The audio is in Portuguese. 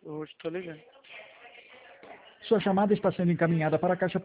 Estou ligando. Sua chamada está sendo encaminhada para a caixa